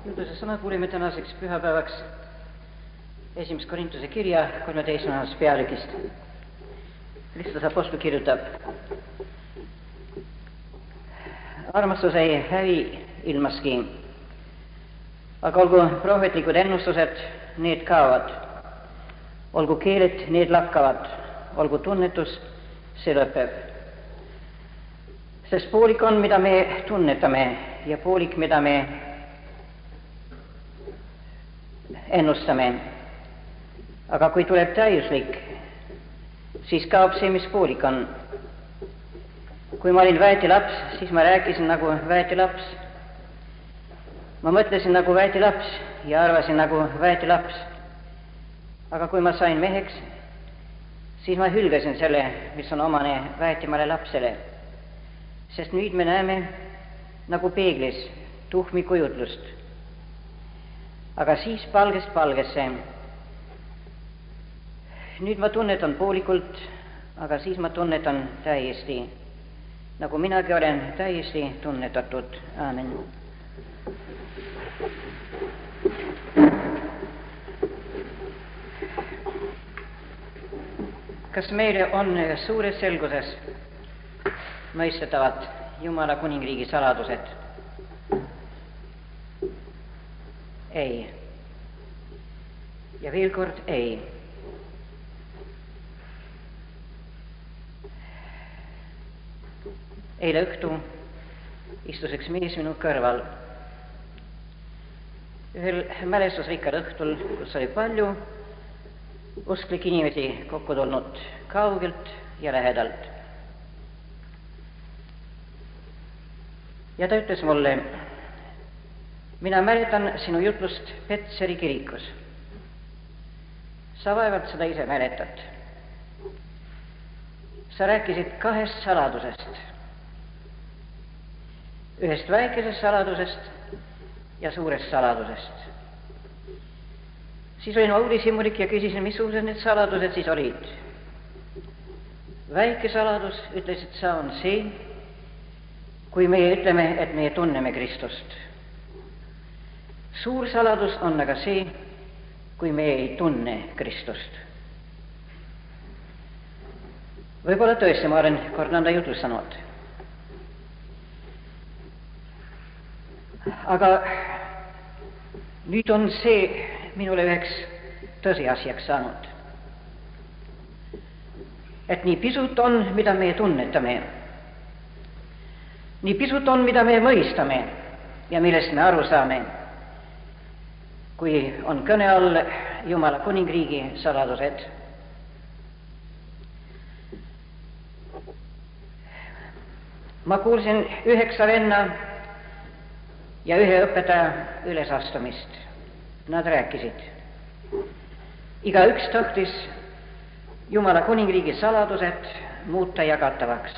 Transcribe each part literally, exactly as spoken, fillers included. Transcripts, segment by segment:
Jutuse sõna kuuleme tänaseks pühapäevaks esimest Korintuse kirja kolmeteistkümnendast peatükist. Kristus apostol kirjutab: armastus ei hävi ilmaski, aga olgu prohvetlikud ennustused, need kaovad, olgu keeled, need lakkavad, olgu tunnetus, see lõpeb. Sest poolik on, mida me tunnetame, ja poolik, mida me ennustame. Aga kui tuleb täiuslik, siis kaob see, mis poolik on. Kui ma olin väetilaps, siis ma rääkisin nagu väetilaps. Ma mõtlesin nagu väetilaps ja arvasin nagu väetilaps. Aga kui ma sain meheks, siis ma hülgasin selle, mis on omane väetimale lapsele. Sest nüüd me näeme nagu peeglis tuhmi kujutlust. Aga siis palgest palgesse. Nüüd ma tunnetan poolikult, aga siis ma tunnetan täiesti, nagu minagi olen täiesti tunnetatud. Aamen. Kas meile on suures selguses mõistetavad Jumala kuningriigi saladused? Ei. Ja veel kord ei. Eile õhtu istus üks mees minu kõrval. Ühel mälestusrikkad õhtul, kus oli palju usklik inimesi kokku tulnud kaugelt ja lähedalt. Ja ta ütles mulle: mina mäletan sinu jutlust Petseri kirikus. Sa vaevalt seda ise mäletad. Sa rääkisid kahest saladusest. Ühest väikesest saladusest ja suurest saladusest. Siis olin uudishimulik ja küsisin, missugused need saladused siis olid. Väike saladus, ütlesid sa, on see, kui meie ütleme, et meie tunneme Kristust. Suur saladus on aga see, kui meie ei tunne Kristust. Võib-olla tõesti ma olen kord nõnda jutlustanud. Aga nüüd on see minule üheks tõsiasjaks saanud. Et nii pisut on, mida me tunnetame. Nii pisut on, mida me mõistame ja millest me aru saame, kui on kõne all Jumala kuningriigi saladused. Ma kuulsin üheksa venna ja ühe õpetaja ülesastumist. Nad rääkisid. Igaüks tahtis Jumala kuningriigi saladused muuta jagatavaks.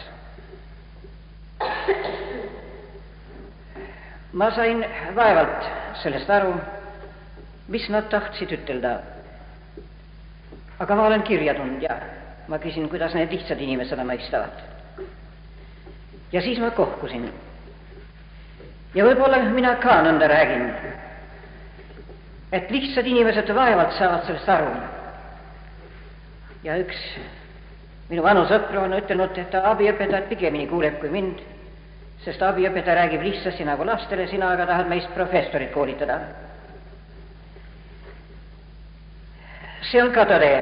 Ma sain vaevalt sellest aru, mis nad tahtsid ütelda. Aga ma olen kirja tundnud ja ma küsin, kuidas need lihtsad inimesed seda mõistavad. Ja siis ma kohkusin. Ja võib-olla mina ka nõnda räägin, et lihtsad inimesed vaevalt saavad sellest aru. Ja üks minu vanu sõpru on ütelnud, et ta abiõpetajat pigemini kuuleb kui mind, sest abiõpetaja räägib lihtsasti nagu lastele, sina aga tahad meist professorit koolitada. See on ka tõde.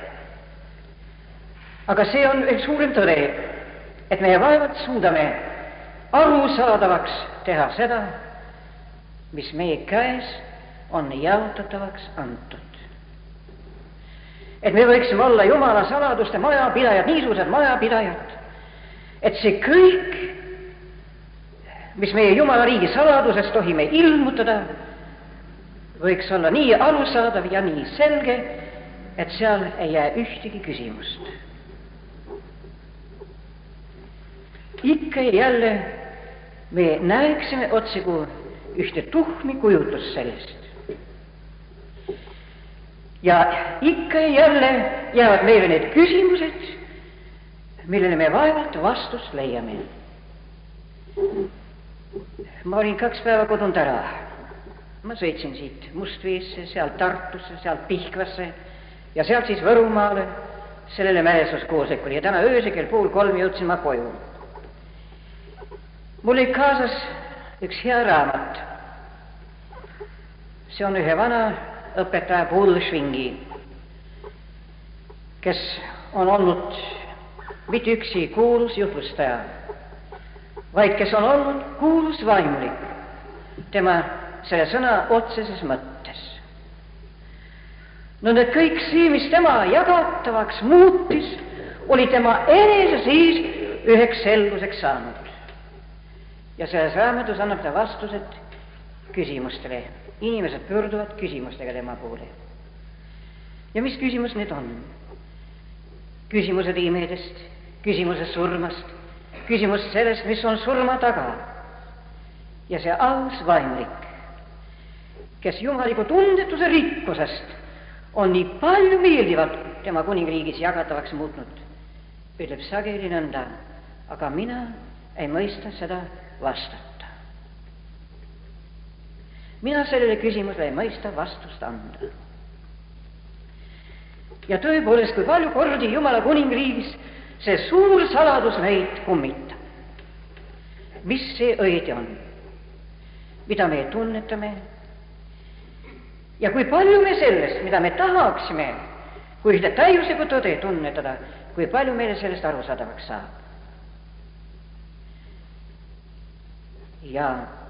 Aga see on veel suurem tõde, et meie vaevalt suudame arusaadavaks teha seda, mis meie käes on jaotatavaks antud. Et me võiksime olla Jumala saladuste majapidajad, niisugused majapidajad, et see kõik, mis meie Jumala riigi saladuses tohime ilmutada, võiks olla nii arusaadav ja nii selge, et seal ei jää ühtegi küsimust. Ikka ja jälle me näeksime otsigu ühte tuhmi kujutlust sellest. Ja ikka ja jälle jäävad meile need küsimused, millele me vaevalt vastust leiame. Ma olin kaks päeva kodunud ära ma sõitsin siit Mustveesse, sealt Tartusse, sealt Pihkvasse ja sealt siis Võrumaale sellele mälestuskoosolekule ja täna öösel kell pool kolm jõudsin ma koju. Mul oli kaasas üks hea raamat. See on ühe vana õpetaja Paul Schwingi, kes on olnud mitte üksi kuulus jutlustaja, vaid kes on olnud kuulus vaimulik tema selle sõna otseses mõttes. No need kõik see, mis tema jagatavaks muutis, oli tema enese siis üheks selguseks saanud. Ja selles raamatus annab ta vastused küsimustele. Inimesed pöörduvad küsimustega tema poole. Ja mis küsimus need on? Küsimused imedest, küsimused surmast, küsimus sellest, mis on surma taga. Ja see aus vaimulik, kes jumaliku tundetuse rikkusest on nii palju meeldivat tema kuningriigis jagatavaks muutnud, ütleb sageli nõnda, aga mina ei mõista seda vastata. Mina sellele küsimusele ei mõista vastust anda. Ja tõepoolest, kui palju kordi Jumala kuningriigis see suur saladus meid kummitab. Mis see õige on? Mida me tunnetame? Ja kui palju me sellest, mida me tahaksime, kui ühte täiuslikku tõde tunnetada, kui palju meile sellest arusaadavaks saab? Ja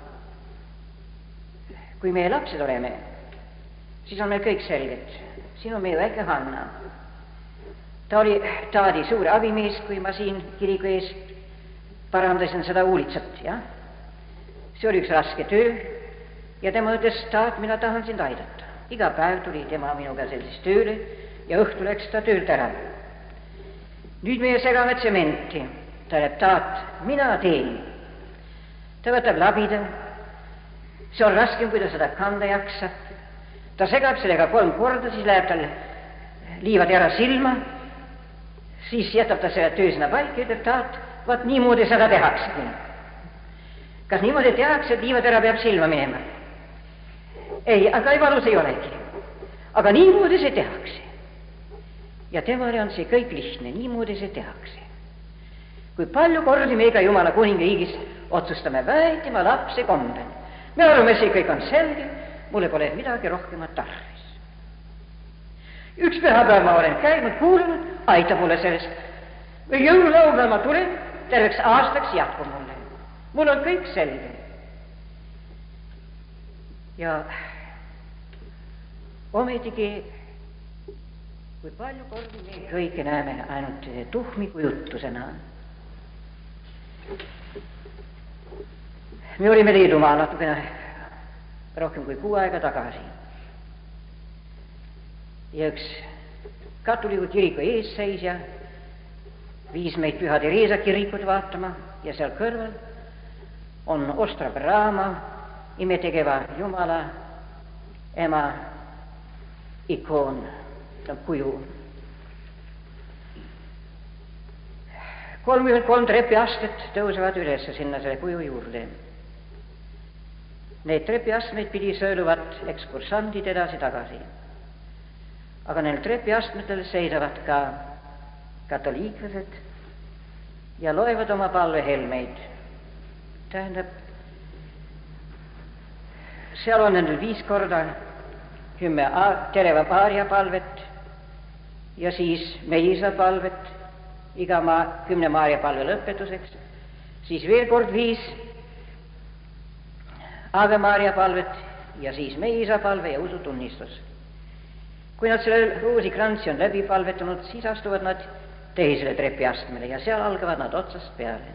kui meie lapsed oleme, siis on meil kõik selged. Siin on meie väike Hanna. Ta oli Taadi suur abimees, kui ma siin kiriku ees parandasin seda uulitsat. Ja? See oli üks raske töö ja tema ütles, Taat, mina tahan sind aidata. Iga päev tuli tema minuga sellis tööle ja õhtu läks ta töölt ära. Nüüd meie segame tsementi. Ta ütleb, Taat, mina teen. Ta võtab labida. See on raskem, kui ta seda kanda jaksab. Ta segab sellega kolm korda, siis läheb tal liivad ära silma, siis jätab ta selle töö sinna paika ja ütleb, Taat, vaat niimoodi seda tehaksegi. Kas niimoodi tehakse, et liivad ära peab silma minema? Ei, aga ei valus ei olegi. Aga niimoodi see tehakse. Ja temale on see kõik lihtne, niimoodi see tehakse. Kui palju kordi meiga Jumala kuningriigis otsustame väitima lapse kombel. Me arvame, see kõik on selge, mulle pole midagi rohkemat tarvis. Üks pühapäev ma olen käinud, kuulanud, aitab mulle sellest. Või jõululaupäeval ma tulen, terveks aastaks jätkub mulle. Mul on kõik selge. Ja ometigi, kui palju kordi me kõike näeme ainult tuhmiku jutusena. Me olime Leedumaal natukene rohkem kui kuu aega tagasi. Ja üks katoliku kiriku eesseisja viis meid Püha Teresa kirikut vaatama ja seal kõrval on Ostra Brahma imetegeva Jumala ema ikoon, kuju. kolmkümmend kolm trepiastet tõusevad üles sinna selle kuju juurde. Need trepiastmeid pidi sõeluvad ekskursandid edasi-tagasi. Aga neil trepiastmetel seisavad ka katoliiklased ja loevad oma palvehelmeid. Tähendab, seal on nendel viis korda kümme tereva Maarja palvet ja siis Meisa palvet iga maa, kümne Maarja palve lõpetuseks, siis veel kord viis Ave Maarja palvet ja siis Meisa palve ja usutunnistus. Kui nad selle roosikrantsi on läbi palvetanud, siis astuvad nad teisele trepiastmele ja seal algavad nad otsast peale.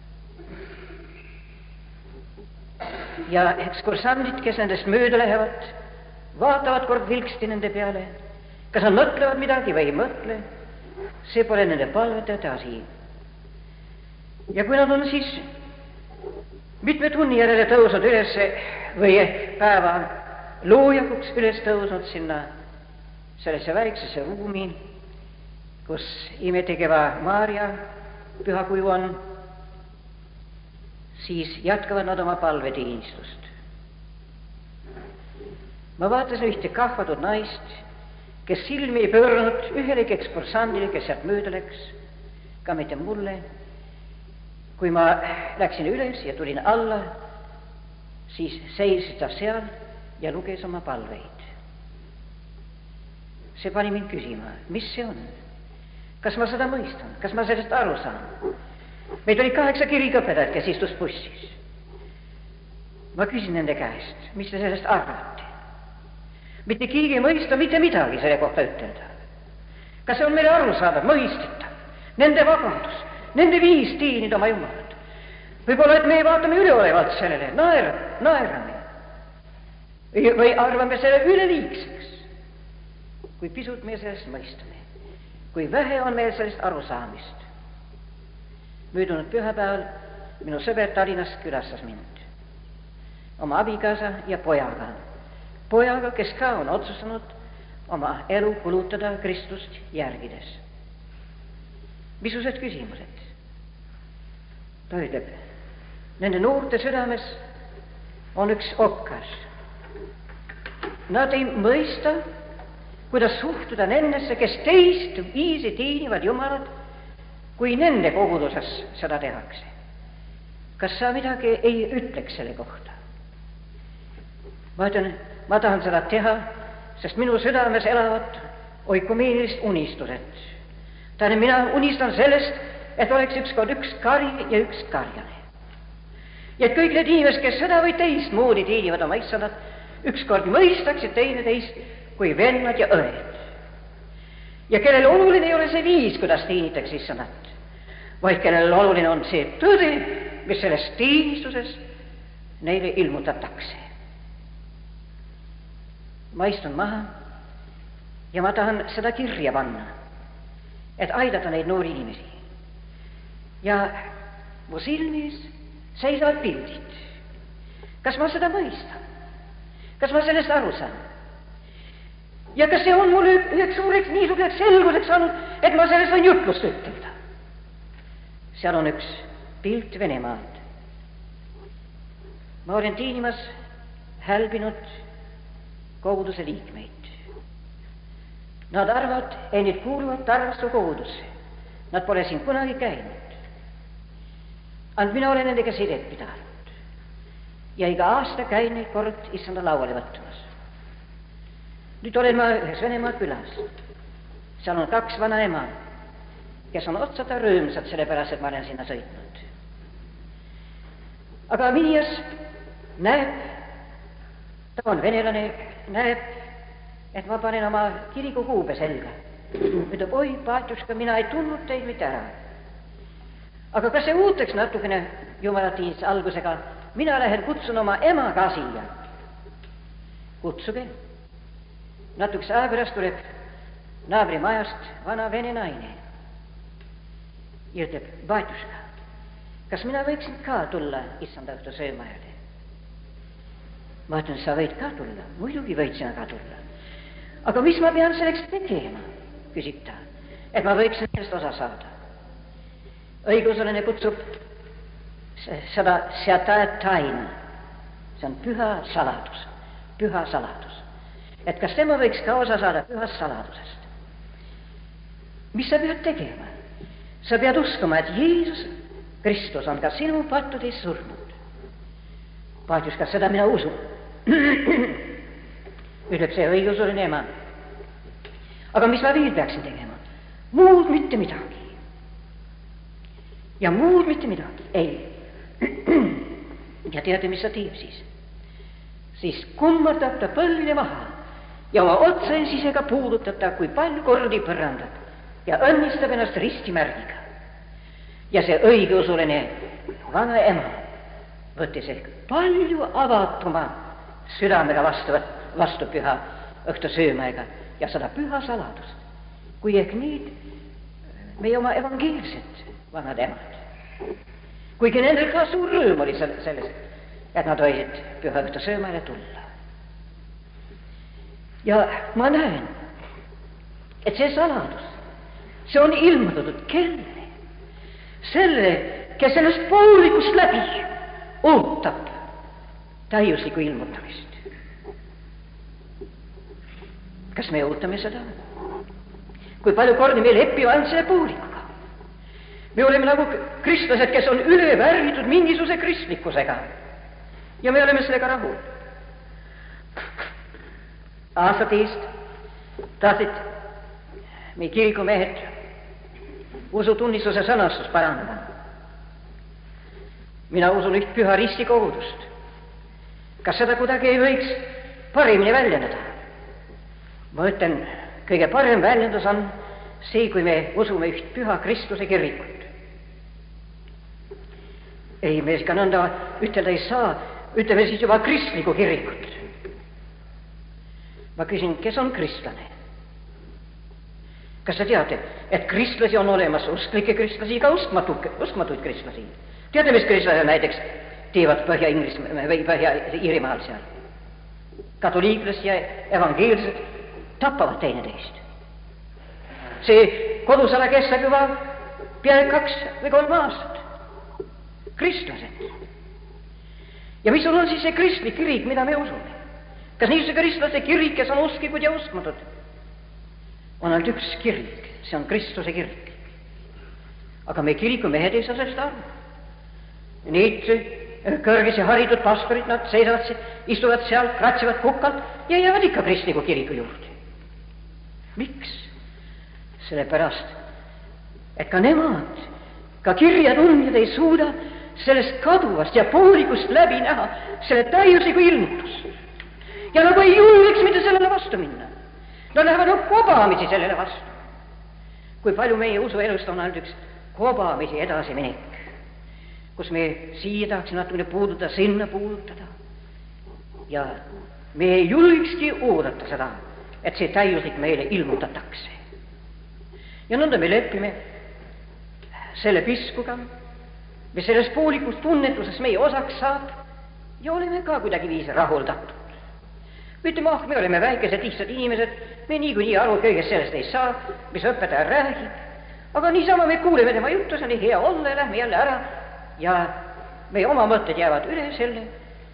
Ja ekskursandid, kes nendest mööda lähevad, vaatavad kord vilksti nende peale, kas nad mõtlevad midagi või ei mõtle, see pole nende palvetajate asi. Ja kui nad on siis mitme tunni järele tõusnud üles või päeva loojakuks üles tõusnud sinna sellesse väiksesse ruumi, kus imetegeva Maarja pühakuju on, siis jätkavad nad oma palveteenistust. ma vaatasin ühte kahvatut naist, kes silmi ei pööranud ühelegi ekskursandile, kes sealt mööda läks, ka mitte mulle. kui ma läksin üles ja tulin alla, siis seisis ta seal ja luges oma palveid. see pani mind küsima, mis see on, kas ma seda mõistan, kas ma sellest aru saan. meid oli kaheksa kirikuõpetajat, kes istus bussis. ma küsin nende käest, mis te sellest arvate. mitte keegi ei mõista mitte midagi selle kohta ütelda. kas see on meile arusaadav, mõistetav, nende vabandus, nende viis teenida oma Jumalat? võib-olla, et me vaatame üleolevalt sellele, naer, naerame või arvame selle üleliigseks. kui pisut me sellest mõistame, kui vähe on meil sellest arusaamist. möödunud pühapäeval minu sõber Tallinnast külastas mind oma abikaasa ja pojaga. pojaga, kes ka on otsustanud oma elu kulutada Kristust järgides. missugused küsimused? ta ütleb, nende noorte südames on üks okkas. Nad ei mõista, kuidas suhtuda nendesse, kes teist viisi teenivad Jumalat, kui nende koguduses seda tehakse. kas sa midagi ei ütleks selle kohta? ma ütlen, ma tahan seda teha, sest minu südames elavad oikumeenilised unistused. tähendab, mina unistan sellest, et oleks ükskord üks kari ja üks karjane. ja et kõik need inimesed, kes seda või teistmoodi teenivad oma issandat, ükskord mõistaksid teineteist kui vennad ja õed. ja kellel oluline ei ole see viis, kuidas teenitakse issandat, vaid kellel oluline on see tõde, mis selles teenistuses neile ilmutatakse. ma istun maha ja ma tahan seda kirja panna, et aidata neid noori inimesi. ja mu silmis seisavad pildid. kas ma seda mõistan? kas ma sellest aru saan? ja kas see on mulle üheks suureks niisuguseks selguseks saanud, et ma sellest võin jutlust ütelda? seal on üks pilt Venemaalt. ma olen teenimas hälbinud koguduse liikmeid. Nad arvavad, et need kuuluvad Tarvastu kogudusse. Nad pole siin kunagi käinud. Ent mina olen nendega sidet pidanud. ja iga aasta käin neid kord issanda lauale võtmas. nüüd olen ma ühes Venemaa külas. seal on kaks vana ema, kes on otsata rõõmsad sellepärast, et ma olen sinna sõitnud. aga minijas näeb, ta on venelane, näeb, et ma panen oma kirikukuube selga. ütleb, oi, paatjuska, mina ei tundnud teid mitte ära. aga kas see uuteks natukene jumalateenistuse algusega, mina lähen kutsun oma ema ka siia. kutsuge. natukese aja pärast tuleb naabrimajast vana vene naine ja ütleb, paatjuska, kas mina võiksin ka tulla issanda õhtu söömajale? ma ütlen, sa võid ka tulla, muidugi võid sina ka tulla. aga mis ma pean selleks tegema, küsib ta, et ma võiksin sellest osa saada. õigusolane kutsub seda seata taina, see on püha saladus, püha saladus. et kas tema võiks ka osa saada pühast saladusest. mis sa pead tegema? sa pead uskuma, et Jeesus Kristus on ka sinu pattude eest surnud. paatjus, kas seda mina usun? ütleb see õigusolane ema. aga mis ma veel peaksin tegema? muud mitte midagi. ja muud mitte midagi, ei. ja teate, mis ta teeb siis? siis kummardab ta põlvile maha ja oma otsesisega puudutab ta kui palju kordi põrandat ja õnnistab ennast ristimärgiga. ja see õigeusuline vana ema võttis ehk palju avatuma südamega vastu, vastu püha õhtu söömaega ja seda püha saladust, kui ehk need meie oma evangeelsed vanad emad. kuigi nendel ka suur rõõm oli sellest, et nad võisid püha õhtu söömaile tulla. ja ma näen, et see saladus, see on ilmutatud kelle? selle, kes sellest poolikust läbi ootab täiuslikku ilmutamist. kas me ootame seda? Kui palju kordi me lepime ainult selle poolikuga? Me oleme nagu kristlased, kes on üle värvitud mingisuguse kristlikkusega. Ja me oleme sellega rahul. Aastat eest tahtsid meie kirikumehed usutunnistuse sõnastust parandada. Mina usun üht püha risti kogudust. Kas seda kuidagi ei võiks paremini väljendada? Ma ütlen, kõige parem väljendus on see, kui me usume üht püha Kristuse kirikut. Ei, me ka nõnda ütelda ei saa, ütleme siis juba kristliku kirikut. Ma küsin, kes on kristlane? Kas te teate, et kristlasi on olemas usklikke kristlasi, ka uskmatuid, uskmatuid kristlasi? Teate, mis kristlased näiteks teevad Põhja-Inglis või Põhja-Iirimaal seal? Katoliiklased ja evangeelsed tappavad teineteist. See kodusõda kestab juba peaaegu kaks või kolm aastat. Kristlased. Ja mis on siis see kristlik kirik, mida me usume? Kas niisuguse kristlaste kirik, kes on usklikud ja uskmatud? On ainult üks kirik, see on Kristuse kirik. Aga me kirikumehed ei saa sellest aru. Need kõrgesi haritud pastorid, nad seisavad, istuvad seal, kratsivad kukalt ja jäävad ikka kristliku kiriku juurde. Miks? Sellepärast, et ka nemad, ka kirjatundjad ei suuda sellest kaduvast ja poolikust läbi näha selle täiusliku ilmutust. Ja nagu ei julgeks mitte sellele vastu minna. Nad lähevad nagu kobamisi sellele vastu. Kui palju meie usuelust on ainult üks kobamisi edasiminek, kus me siia tahaksime natukene puudutada, sinna puudutada. Ja me ei julgekski oodata seda, et see täiuslik meile ilmutatakse. Ja nõnda me lepime selle piskuga, mis selles poolikus tunnetuses meie osaks saab, ja oleme ka kuidagi viisi rahuldatud. Ütleme, ah, me oleme väikesed lihtsad inimesed, me niikuinii aru kõigest sellest ei saa, mis õpetaja räägib, aga niisama me kuuleme tema juttu, see on nii hea olla ja lähme jälle ära ja meie oma mõtted jäävad üle selle,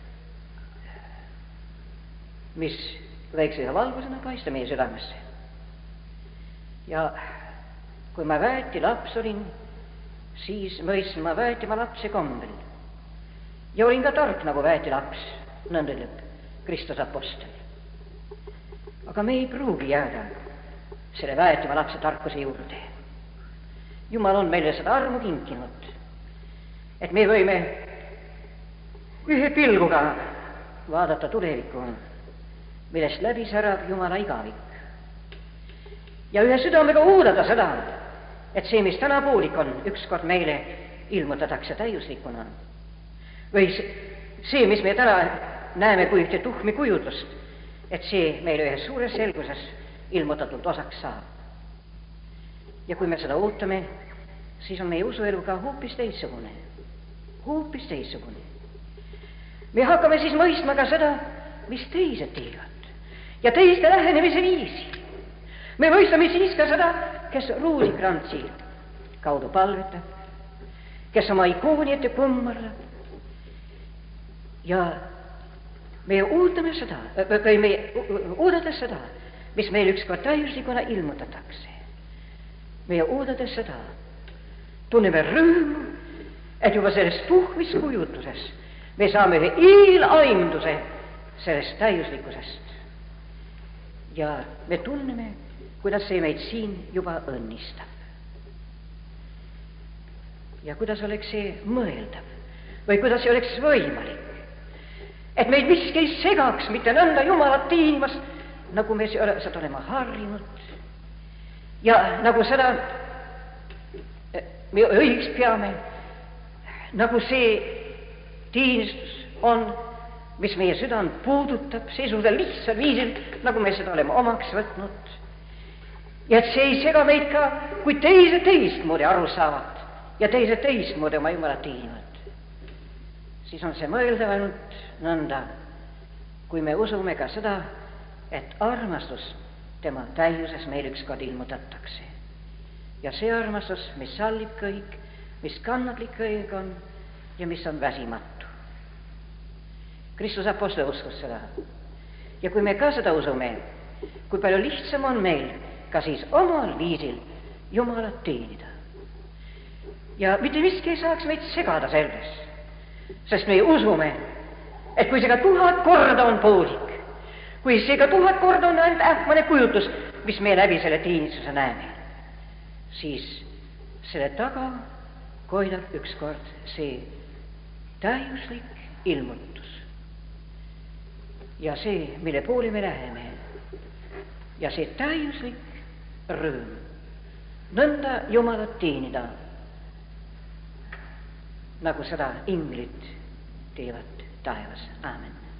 mis väikse ja valgusena paista meie südamesse. Ja kui ma väeti laps olin, siis mõistsin ma väetima lapse kombel. Ja olin ka tark nagu väeti laps, nõnda ütleb Kristuse apostel. Aga me ei pruugi jääda selle väetima lapse tarkuse juurde. Jumal on meile seda armu kinkinud, et me võime ühe pilguga vaadata tulevikku, millest läbi särab Jumala igavik. Ja ühe südamega oodata seda, et see, mis täna poolik on, ükskord meile ilmutatakse täiuslikuna. Või see, mis me täna näeme kui ühte tuhmi kujutlust, et see meile ühes suures selguses ilmutatult osaks saab. Ja kui me seda ootame, siis on meie usuelu ka hoopis teistsugune. Hoopis teistsugune. Me hakkame siis mõistma ka seda, mis teised teevad. Ja teiste lähenemise viisi. Me mõistame siis ka seda, kes ruusikrantsi kaudu palvetab, kes oma ikooni ette kummardab. Ja me ootame seda, või me oodates seda, mis meil ükskord täiuslikuna ilmutatakse. Me oodates seda, tunneme rõõmu, et juba sellest tuhmis kujutluses me saame ühe eelaimduse sellest täiuslikkusest. Ja me tunneme, kuidas see meid siin juba õnnistab. Ja kuidas oleks see mõeldav, või kuidas see oleks võimalik, et meid miski ei segaks mitte nõnda Jumalat teenimas, nagu me seda oleme harjunud. Ja nagu seda me õigs peame, nagu see teenistus on, mis meie südant puudutab, seesugusel lihtsal viisil, nagu me seda oleme omaks võtnud. Ja et see ei sega meid ka, kui teised teistmoodi aru saavad ja teised teistmoodi oma Jumalat teenivad. Siis on see mõeldav ainult nõnda, kui me usume ka seda, et armastus tema täiuses meil ükskord ilmutatakse. Ja see armastus, mis sallib kõik, mis kannatlik kõik on ja mis on väsimatu. Kristuse apostel uskus seda. Ja kui me ka seda usume, kui palju lihtsam on meil ka siis omal viisil Jumalat teenida. Ja mitte miski ei saaks meid segada selles, sest me usume, et kui see ka tuhat korda on poolik, kui see ka tuhat korda on ainult ähmane kujutus, mis me läbi selle teenistuse näeme, siis selle taga koidab ükskord see täiuslik ilmutus ja see, mille poole me läheme, ja see täiuslik rõõm, nõnda Jumalat teenida, nagu seda inglid teevad taevas. Aamen.